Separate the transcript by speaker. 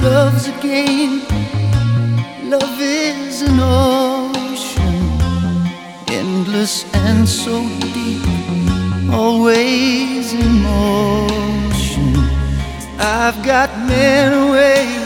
Speaker 1: Love's a game, love is an ocean, endless and so deep, always in motion. I've got many ways